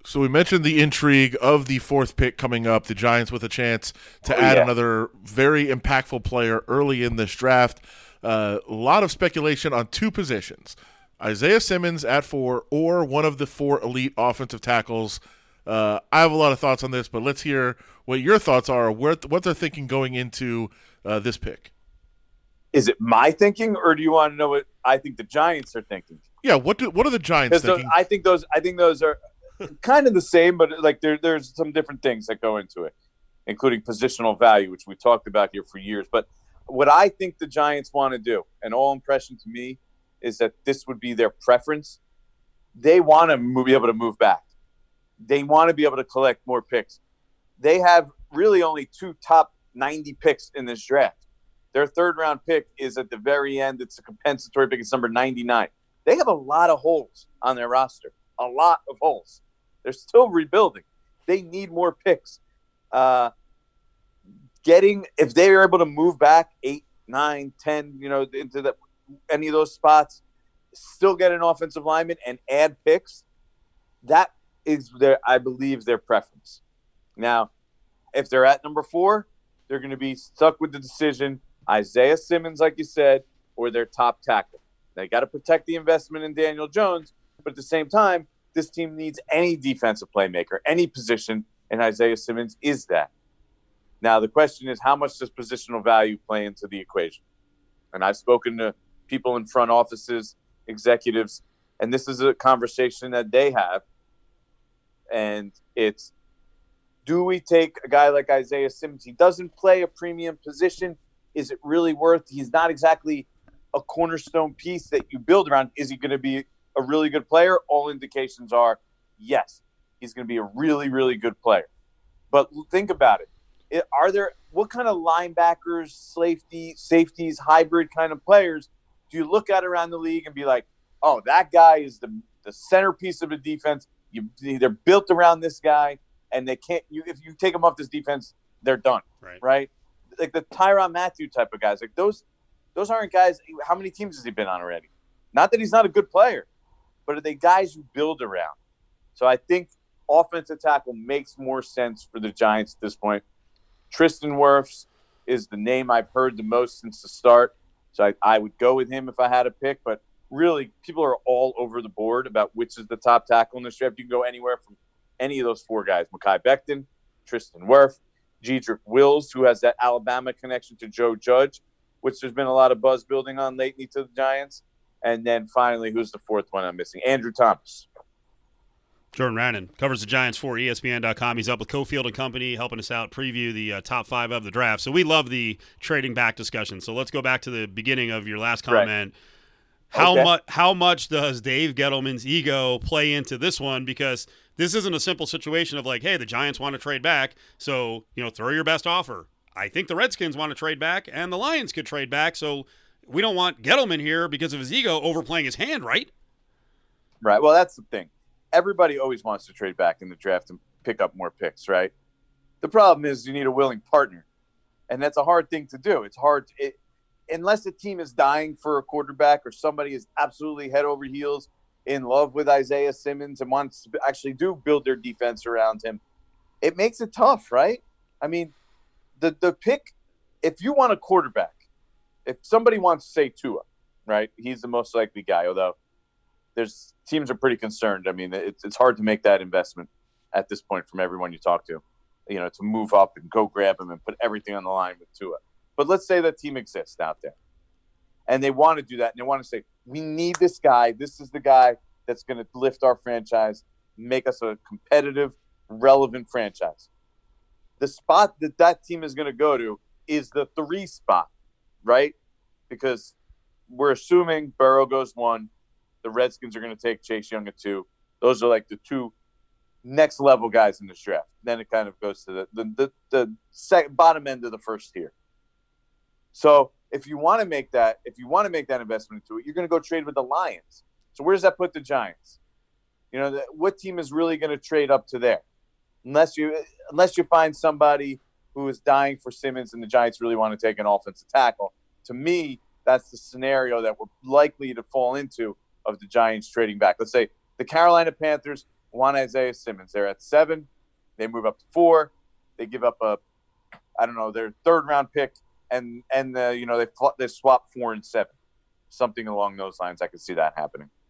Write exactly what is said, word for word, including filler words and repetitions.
So we mentioned the intrigue of the fourth pick coming up, the Giants with a chance to Oh, add yeah. another very impactful player early in this draft. Uh, a lot of speculation on two positions, Isaiah Simmons at four or one of the four elite offensive tackles. Uh, I have a lot of thoughts on this, but let's hear what your thoughts are, where, what they're thinking going into uh, this pick. Is it my thinking, or do you want to know what I think the Giants are thinking? Yeah, what do, what are the Giants Because thinking? I think those I think those are kind of the same, but like there there's some different things that go into it, including positional value, which we talked about here for years. But what I think the Giants want to do, and all impression to me, is that this would be their preference. They want to move, be able to move back. They want to be able to collect more picks. They have really only two top ninety picks in this draft. Their third round pick is at the very end. It's a compensatory pick. It's number ninety-nine. They have a lot of holes on their roster, a lot of holes. They're still rebuilding. They need more picks. Uh, getting if they are able to move back eight, nine, ten, you know, into the, any of those spots, still get an offensive lineman and add picks. That is their, I believe, their preference. Now, if they're at number four, they're going to be stuck with the decision: Isaiah Simmons, like you said, or their top tackle. They got to protect the investment in Daniel Jones, but at the same time, this team needs any defensive playmaker, any position, and Isaiah Simmons is that. Now, the question is, how much does positional value play into the equation? And I've spoken to people in front offices, executives, and this is a conversation that they have. And it's, do we take a guy like Isaiah Simmons? He doesn't play a premium position. Is it really worth? He's not exactly a cornerstone piece that you build around. Is he going to be a really good player? All indications are yes, he's going to be a really, really good player. But think about it. it are there what kind of linebackers, safety, safeties, hybrid kind of players do you look at around the league and be like, oh, that guy is the the centerpiece of a defense. You, they're built around this guy, and they can't. You, if you take them off this defense, they're done. Right. Right? Like the Tyrann Mathieu type of guys. Like those, those aren't guys. How many teams has he been on already? Not that he's not a good player, but are they guys you build around? So I think offensive tackle makes more sense for the Giants at this point. Tristan Wirfs is the name I've heard the most since the start. So I, I would go with him if I had a pick. But really, people are all over the board about which is the top tackle in this draft. You can go anywhere from any of those four guys: Mekhi Becton, Tristan Wirfs, Jedrick Wills, who has that Alabama connection to Joe Judge, which there's been a lot of buzz building on lately to the Giants. And then finally, who's the fourth one I'm missing? Andrew Thomas. Jordan Rannon covers the Giants for E S P N dot com. He's up with Cofield and Company, helping us out preview the uh, top five of the draft. So we love the trading back discussion. So let's go back to the beginning of your last comment. Right. How okay. much? How much does Dave Gettleman's ego play into this one? Because this isn't a simple situation of like, hey, the Giants want to trade back, so you know, throw your best offer. I think the Redskins want to trade back, and the Lions could trade back. So we don't want Gettleman here because of his ego overplaying his hand, right? Right. Well, that's the thing. Everybody always wants to trade back in the draft and pick up more picks, right? The problem is you need a willing partner, and that's a hard thing to do. It's hard to, it, unless the team is dying for a quarterback or somebody is absolutely head over heels in love with Isaiah Simmons and wants to actually do build their defense around him. It makes it tough, right? I mean, the the pick, if you want a quarterback, if somebody wants to say Tua, right, he's the most likely guy, although there's teams are pretty concerned. I mean, it's it's hard to make that investment at this point from everyone you talk to, you know, to move up and go grab him and put everything on the line with Tua. But let's say that team exists out there, and they want to do that, and they want to say, we need this guy. This is the guy that's going to lift our franchise, make us a competitive, relevant franchise. The spot that that team is going to go to is the three spot, right? Because we're assuming Burrow goes one. The Redskins are going to take Chase Young at two. Those are like the two next level guys in this draft. Then it kind of goes to the the the, the second, bottom end of the first tier. So if you want to make that, if you want to make that investment into it, you're going to go trade with the Lions. So where does that put the Giants? You know, the, what team is really going to trade up to there? Unless you unless you find somebody who is dying for Simmons and the Giants really want to take an offensive tackle. To me, that's the scenario that we're likely to fall into of the Giants trading back. Let's say the Carolina Panthers want Isaiah Simmons. They're at seven. They move up to four. They give up a, I don't know, their third round pick, and and the, you know they they swap four and seven, something along those lines. I could see that happening.